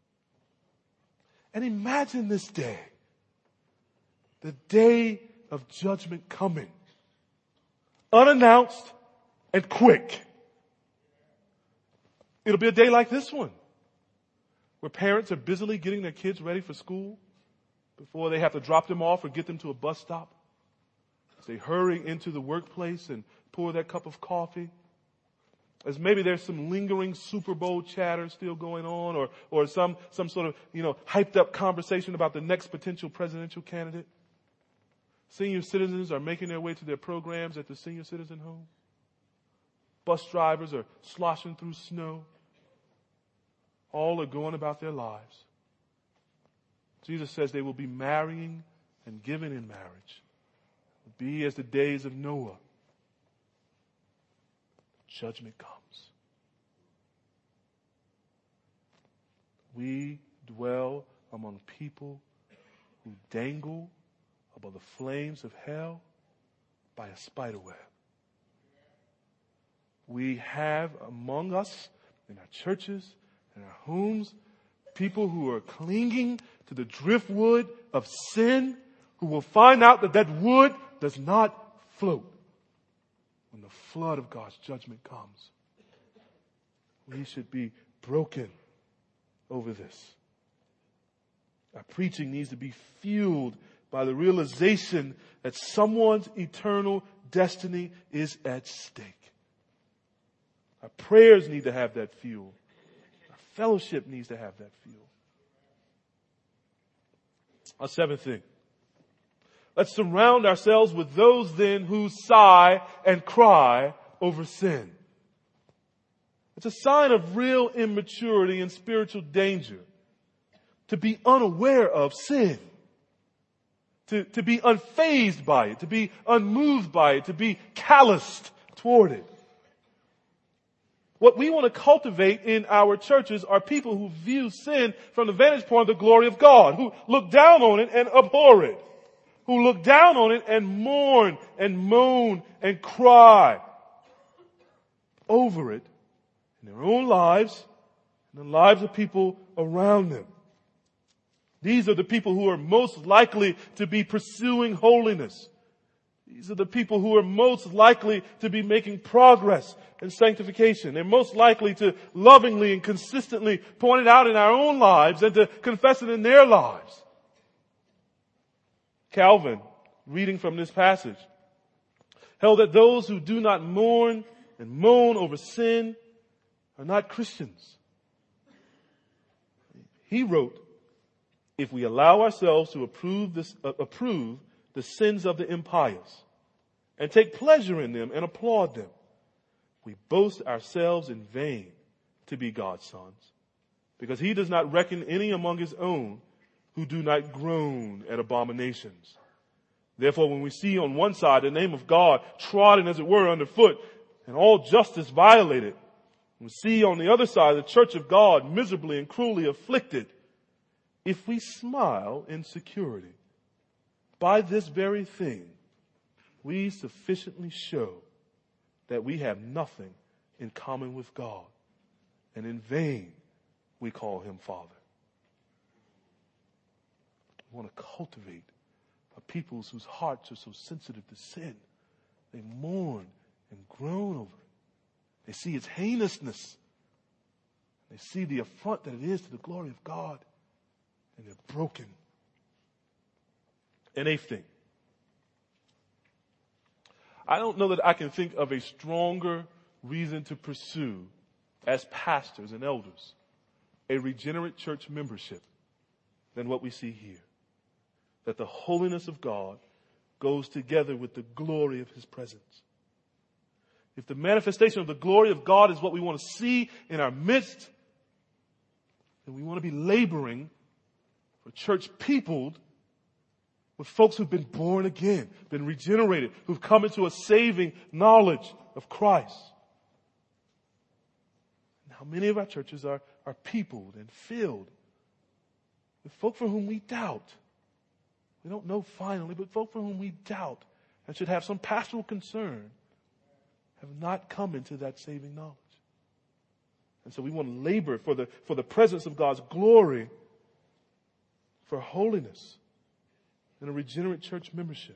And imagine this day, the day of judgment coming, unannounced and quick. It'll be a day like this one, where parents are busily getting their kids ready for school before they have to drop them off or get them to a bus stop. As they hurry into the workplace and pour that cup of coffee. As maybe there's some lingering Super Bowl chatter still going on or some sort of, hyped up conversation about the next potential presidential candidate. Senior citizens are making their way to their programs at the senior citizen home. Bus drivers are sloshing through snow. All are going about their lives. Jesus says they will be marrying and giving in marriage. It will be as the days of Noah. Judgment comes. We dwell among people who dangle above the flames of hell by a spider web. We have among us in our churches and our homes people who are clinging to the driftwood of sin, who will find out that wood does not float when the flood of God's judgment comes. We should be broken over this. Our preaching needs to be fueled by the realization that someone's eternal destiny is at stake. Our prayers need to have that fuel. Our fellowship needs to have that fuel. Our seventh thing. Let's surround ourselves with those then who sigh and cry over sin. It's a sign of real immaturity and spiritual danger to be unaware of sin, to be unfazed by it, to be unmoved by it, to be calloused toward it. What we want to cultivate in our churches are people who view sin from the vantage point of the glory of God, who look down on it and abhor it, who look down on it and mourn and moan and cry over it in their own lives and the lives of people around them. These are the people who are most likely to be pursuing holiness. These are the people who are most likely to be making progress in sanctification. They're most likely to lovingly and consistently point it out in our own lives and to confess it in their lives. Calvin, reading from this passage, held that those who do not mourn and moan over sin are not Christians. He wrote, if we allow ourselves to approve the sins of the impious and take pleasure in them and applaud them, we boast ourselves in vain to be God's sons, because he does not reckon any among his own who do not groan at abominations. Therefore, when we see on one side the name of God trodden as it were underfoot and all justice violated, we see on the other side the church of God miserably and cruelly afflicted, if we smile in security, by this very thing, we sufficiently show that we have nothing in common with God, and in vain we call him Father. We want to cultivate a people whose hearts are so sensitive to sin. They mourn and groan over it. They see its heinousness. They see the affront that it is to the glory of God. And they're broken. An eighth thing. I don't know that I can think of a stronger reason to pursue as pastors and elders a regenerate church membership than what we see here. That the holiness of God goes together with the glory of His presence. If the manifestation of the glory of God is what we want to see in our midst, then we want to be laboring for church peopled with folks who've been born again, been regenerated, who've come into a saving knowledge of Christ. Now, many of our churches are peopled and filled with folk for whom we doubt. We don't know finally, but folk for whom we doubt and should have some pastoral concern have not come into that saving knowledge. And so we want to labor for the presence of God's glory, for holiness, and a regenerate church membership.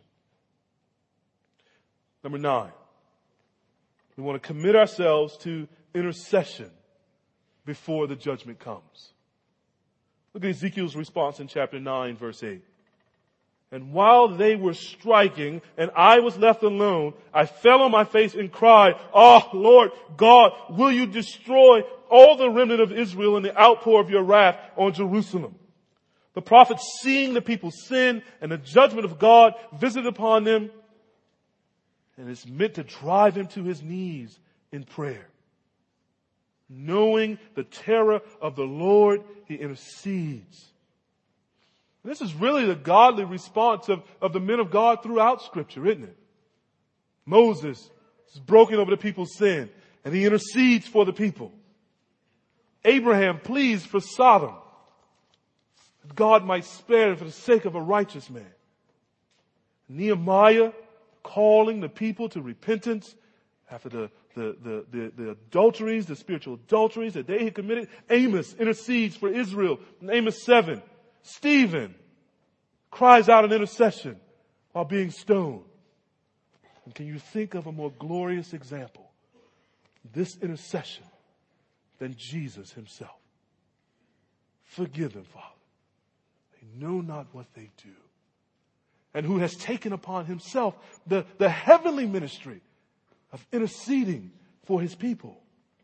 Number 9, we want to commit ourselves to intercession before the judgment comes. Look at Ezekiel's response in chapter 9, verse 8. And while they were striking and I was left alone, I fell on my face and cried, "Oh, Lord God, will you destroy all the remnant of Israel in the outpour of your wrath on Jerusalem?" The prophet, seeing the people's sin and the judgment of God visited upon them, and it's meant to drive him to his knees in prayer. Knowing the terror of the Lord, he intercedes. And this is really the godly response of the men of God throughout Scripture, isn't it? Moses is broken over the people's sin, and he intercedes for the people. Abraham pleads for Sodom, that God might spare it for the sake of a righteous man. Nehemiah calling the people to repentance after the adulteries, the spiritual adulteries that they had committed. Amos intercedes for Israel in Amos 7. Stephen cries out in intercession while being stoned. And can you think of a more glorious example, this intercession, than Jesus himself? Forgive them, Father. They know not what they do. And who has taken upon himself the heavenly ministry of interceding for his people.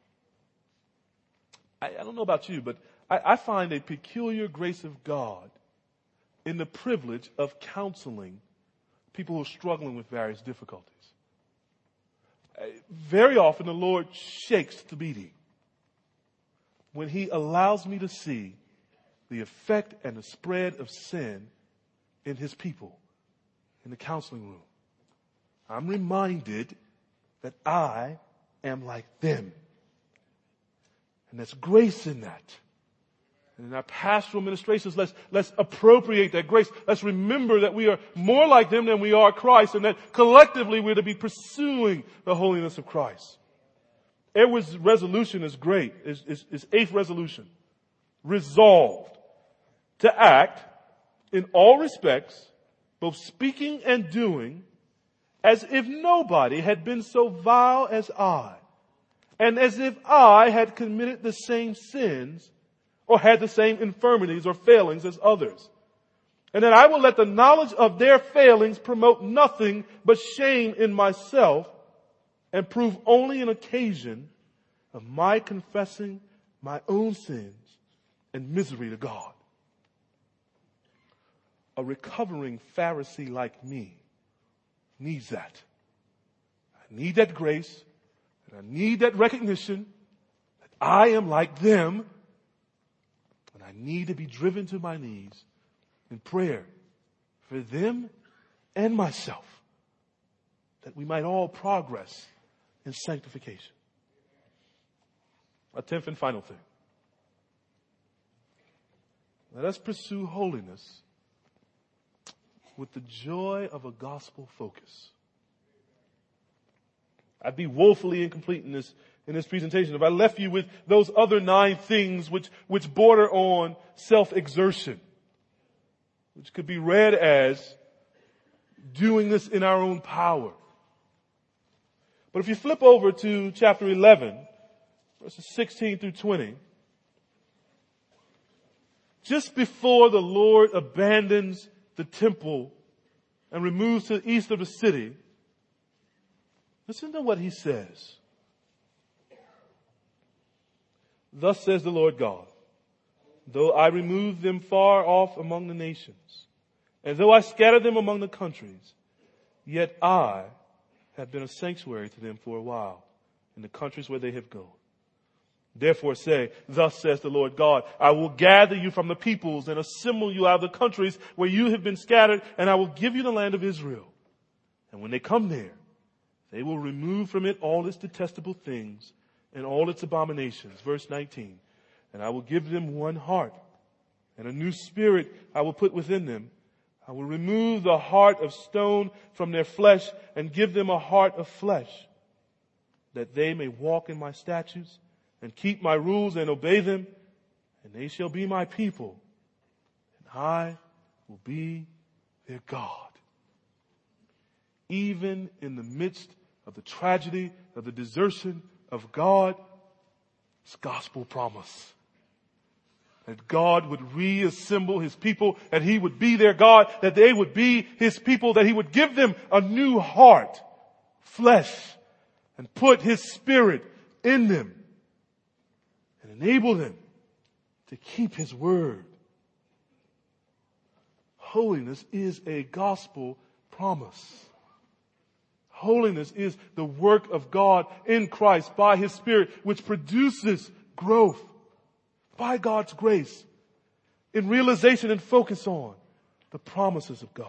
I don't know about you, but I find a peculiar grace of God in the privilege of counseling people who are struggling with various difficulties. Very often the Lord shakes Thabiti when he allows me to see the effect and the spread of sin in his people in the counseling room. I'm reminded that I am like them. And there's grace in that. And in our pastoral ministrations, let's appropriate that grace. Let's remember that we are more like them than we are Christ, and that collectively we're to be pursuing the holiness of Christ. Edward's resolution is great. His 8th resolution. Resolved to act in all respects, both speaking and doing, as if nobody had been so vile as I, and as if I had committed the same sins or had the same infirmities or failings as others. And that I will let the knowledge of their failings promote nothing but shame in myself and prove only an occasion of my confessing my own sins and misery to God. A recovering Pharisee like me needs that. I need that grace, and I need that recognition that I am like them, and I need to be driven to my knees in prayer for them and myself, that we might all progress in sanctification. A 10th and final thing. Let us pursue holiness with the joy of a gospel focus. I'd be woefully incomplete in this presentation if I left you with those other 9 things which border on self-exertion, which could be read as doing this in our own power. But if you flip over to chapter 11, verses 16 through 20, just before the Lord abandons the temple and removes to the east of the city, listen to what he says. Thus says the Lord God, though I remove them far off among the nations, and though I scatter them among the countries, yet I have been a sanctuary to them for a while in the countries where they have gone. Therefore say, thus says the Lord God, I will gather you from the peoples and assemble you out of the countries where you have been scattered, and I will give you the land of Israel. And when they come there, they will remove from it all its detestable things and all its abominations. Verse 19. And I will give them one heart, and a new spirit I will put within them. I will remove the heart of stone from their flesh and give them a heart of flesh, that they may walk in my statutes and keep my rules and obey them. And they shall be my people, and I will be their God. Even in the midst of the tragedy of the desertion of God, it's gospel promise. That God would reassemble his people, that he would be their God, that they would be his people, that he would give them a new heart, flesh, and put his spirit in them and enable them to keep his word. Holiness is a gospel promise. Holiness is the work of God in Christ by his Spirit, which produces growth by God's grace in realization and focus on the promises of God.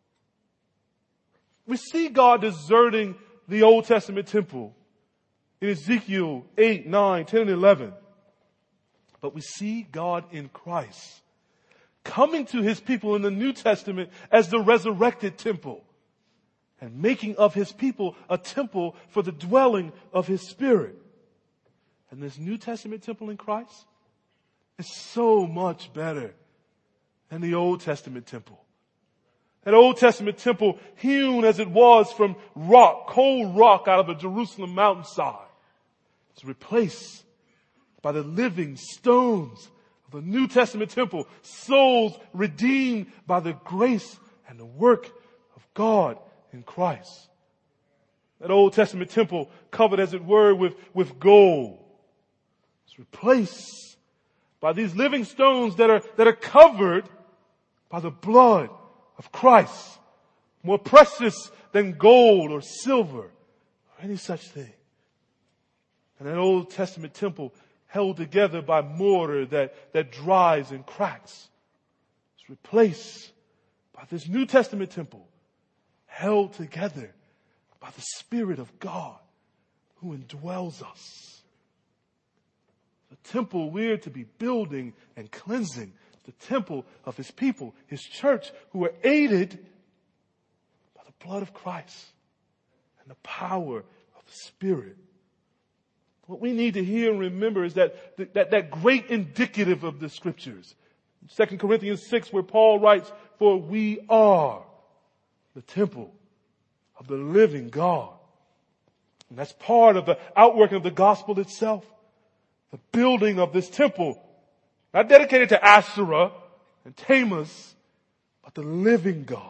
We see God deserting the Old Testament temple in Ezekiel 8, 9, 10, and 11. But we see God in Christ coming to his people in the New Testament as the resurrected temple and making of his people a temple for the dwelling of his Spirit. And this New Testament temple in Christ is so much better than the Old Testament temple. That Old Testament temple, hewn as it was from rock, cold rock out of a Jerusalem mountainside, is replaced by the living stones of the New Testament temple, souls redeemed by the grace and the work of God in Christ. That Old Testament temple, covered as it were with gold, is replaced by these living stones that are covered by the blood of Christ, more precious than gold or silver or any such thing. And that Old Testament temple, held together by mortar that dries and cracks, is replaced by this New Testament temple, held together by the Spirit of God who indwells us. The temple we're to be building and cleansing, the temple of his people, his church, who are aided by the blood of Christ and the power of the Spirit. What we need to hear and remember is that great indicative of the scriptures. 2 Corinthians 6, where Paul writes, for we are the temple of the living God. And that's part of the outworking of the gospel itself. The building of this temple, not dedicated to Asherah and Tammuz, but the living God.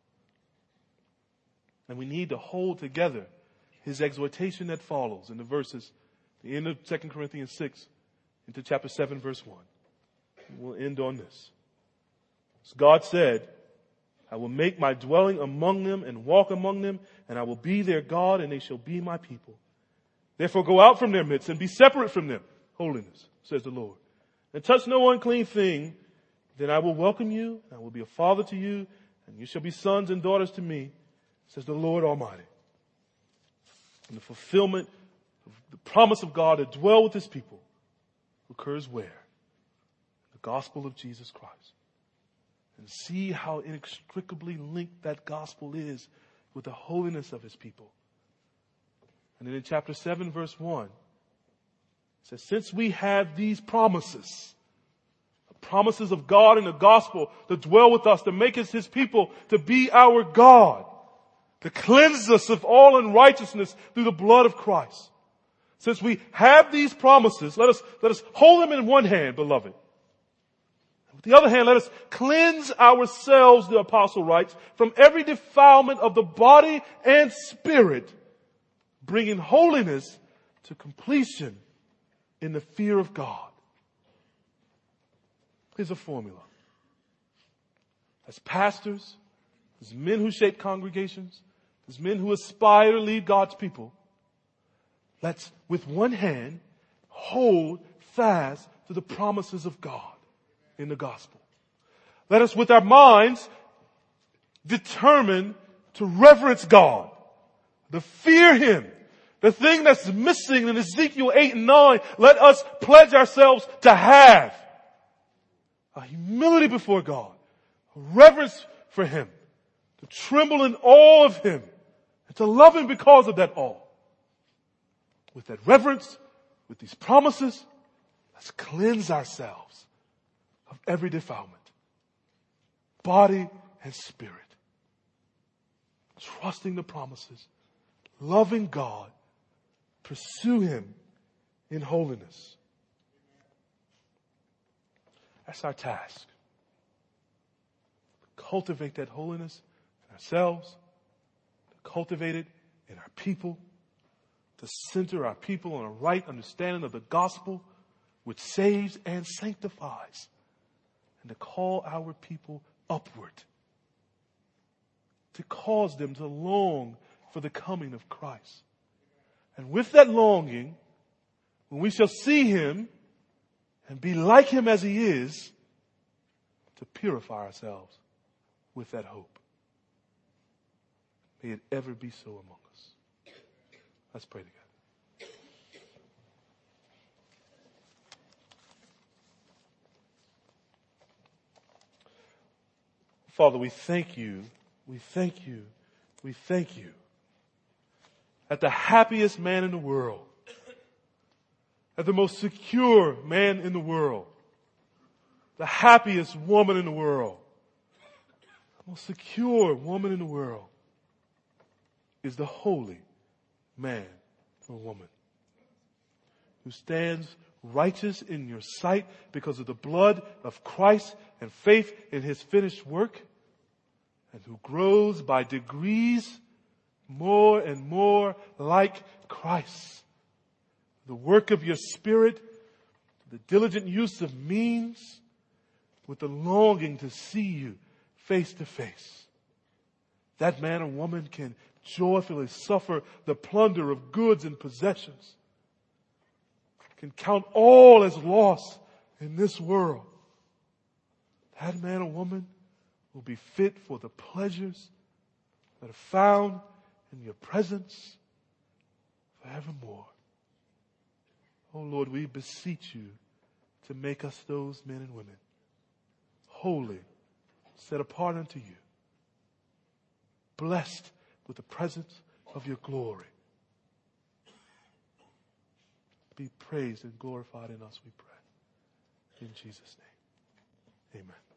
And we need to hold together his exhortation that follows in the verses, the end of 2 Corinthians 6 into chapter 7, verse 1. And we'll end on this. As God said, I will make my dwelling among them and walk among them, and I will be their God, and they shall be my people. Therefore go out from their midst and be separate from them. Holiness, says the Lord. And touch no unclean thing, then I will welcome you, and I will be a father to you, and you shall be sons and daughters to me, says the Lord Almighty. And the fulfillment of the promise of God to dwell with his people occurs where? The gospel of Jesus Christ. And see how inextricably linked that gospel is with the holiness of his people. And then in chapter 7, verse 1, it says, since we have these promises, the promises of God in the gospel to dwell with us, to make us his people, to be our God, to cleanse us of all unrighteousness through the blood of Christ. Since we have these promises, let us hold them in one hand, beloved. With the other hand, let us cleanse ourselves, the apostle writes, from every defilement of the body and spirit, bringing holiness to completion in the fear of God. Here's a formula. As pastors, as men who shape congregations, as men who aspire to lead God's people, let's, with one hand, hold fast to the promises of God in the gospel. Let us, with our minds, determine to reverence God, to fear Him. The thing that's missing in Ezekiel 8 and 9, let us pledge ourselves to have a humility before God, a reverence for Him, to tremble in awe of Him, and to love Him because of that awe. With that reverence, with these promises, let's cleanse ourselves of every defilement, body and spirit. Trusting the promises, loving God, pursue Him in holiness. That's our task. Cultivate that holiness in ourselves, to cultivate it in our people, to center our people on a right understanding of the gospel, which saves and sanctifies, and to call our people upward, to cause them to long for the coming of Christ. And with that longing, when we shall see Him and be like Him as He is, to purify ourselves with that hope. May it ever be so among us. Let's pray together. Father, we thank You. We thank You. We thank You that the happiest man in the world, that the most secure man in the world, the happiest woman in the world, the most secure woman in the world is the holy man or woman who stands righteous in Your sight because of the blood of Christ and faith in His finished work, and who grows by degrees more and more like Christ. The work of Your Spirit, the diligent use of means, with the longing to see You face to face. That man or woman can joyfully suffer the plunder of goods and possessions, can count all as loss in this world. That man or woman will be fit for the pleasures that are found in Your presence forevermore. Oh Lord, we beseech You to make us those men and women, holy, set apart unto You, blessed with the presence of Your glory. Be praised and glorified in us, we pray. In Jesus' name, amen.